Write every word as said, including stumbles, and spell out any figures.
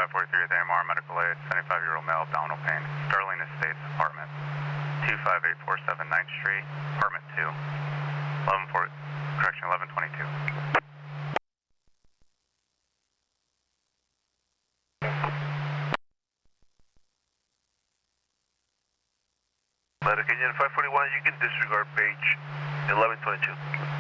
five forty-three with A M R Medical Aid, seventy-five-year-old male, abdominal pain, Sterling Estates Apartment, two five eight four seven ninth Street, Apartment two, eleven four, correction, eleven twenty-two. Medic Union five forty-one, you can disregard page eleven twenty-two.